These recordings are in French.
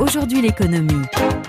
Aujourd'hui l'économie.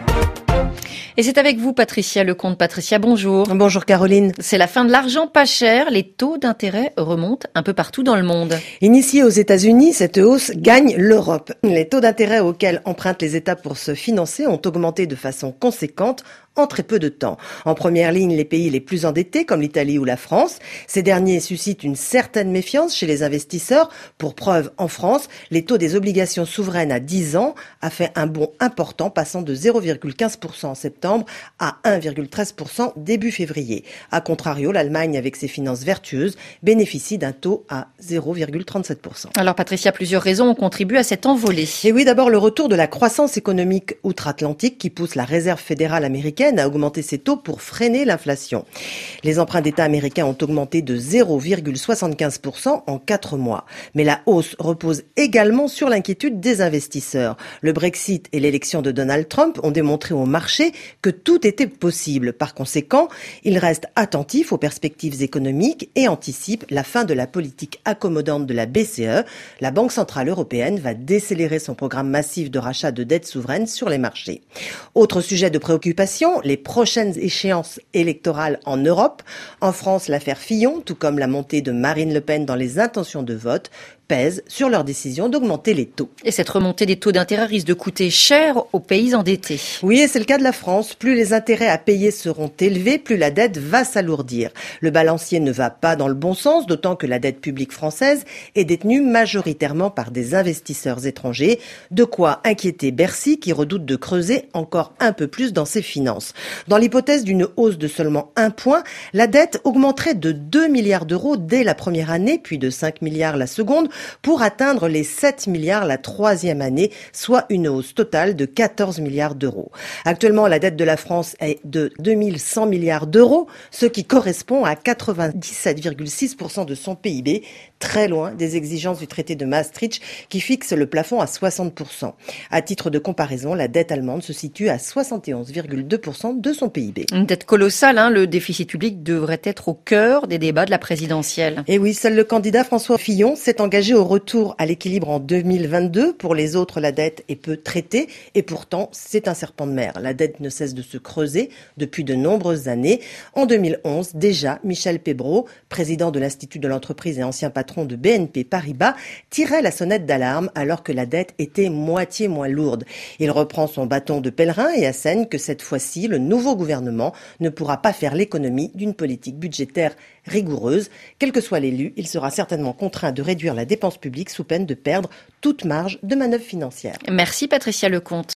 Et c'est avec vous, Patricia Lecomte. Patricia, bonjour. Bonjour Caroline. C'est la fin de l'argent pas cher. Les taux d'intérêt remontent un peu partout dans le monde. Initiée aux États-Unis, cette hausse gagne l'Europe. Les taux d'intérêt auxquels empruntent les États pour se financer ont augmenté de façon conséquente en très peu de temps. En première ligne, les pays les plus endettés, comme l'Italie ou la France. Ces derniers suscitent une certaine méfiance chez les investisseurs. Pour preuve, en France, les taux des obligations souveraines à 10 ans a fait un bond important, passant de 0,15% en septembre à 1,13% début février. A contrario, l'Allemagne, avec ses finances vertueuses, bénéficie d'un taux à 0,37%. Alors Patricia, plusieurs raisons ont contribué à cette envolée. Et oui, d'abord le retour de la croissance économique outre-Atlantique qui pousse la Réserve fédérale américaine à augmenter ses taux pour freiner l'inflation. Les emprunts d'État américains ont augmenté de 0,75% en 4 mois. Mais la hausse repose également sur l'inquiétude des investisseurs. Le Brexit et l'élection de Donald Trump ont démontré au marché que tout était possible. Par conséquent, ils restent attentifs aux perspectives économiques et anticipent la fin de la politique accommodante de la BCE. La Banque centrale européenne va décélérer son programme massif de rachat de dettes souveraines sur les marchés. Autre sujet de préoccupation, les prochaines échéances électorales en Europe. En France, l'affaire Fillon, tout comme la montée de Marine Le Pen dans les intentions de vote, pèsent sur leur décision d'augmenter les taux. Et cette remontée des taux d'intérêt risque de coûter cher aux pays endettés. Oui, et c'est le cas de la France. Plus les intérêts à payer seront élevés, plus la dette va s'alourdir. Le balancier ne va pas dans le bon sens, d'autant que la dette publique française est détenue majoritairement par des investisseurs étrangers. De quoi inquiéter Bercy, qui redoute de creuser encore un peu plus dans ses finances. Dans l'hypothèse d'une hausse de seulement 1 point, la dette augmenterait de 2 milliards d'euros dès la première année, puis de 5 milliards la seconde, pour atteindre les 7 milliards la troisième année, soit une hausse totale de 14 milliards d'euros. Actuellement, la dette de la France est de 2100 milliards d'euros, ce qui correspond à 97,6% de son PIB, très loin des exigences du traité de Maastricht qui fixe le plafond à 60%. À titre de comparaison, la dette allemande se situe à 71,2% de son PIB. Une dette colossale, le déficit public devrait être au cœur des débats de la présidentielle. Et oui, seul le candidat François Fillon s'est engagé au retour à l'équilibre en 2022. Pour les autres, la dette est peu traitée et pourtant, c'est un serpent de mer. La dette ne cesse de se creuser depuis de nombreuses années. En 2011, déjà, Michel Pébreau, président de l'Institut de l'entreprise et ancien patron de BNP Paribas, tirait la sonnette d'alarme alors que la dette était moitié moins lourde. Il reprend son bâton de pèlerin et assène que cette fois-ci, le nouveau gouvernement ne pourra pas faire l'économie d'une politique budgétaire rigoureuse. Quel que soit l'élu, il sera certainement contraint de réduire la dépense publique sous peine de perdre toute marge de manœuvre financière. Merci Patricia Lecomte.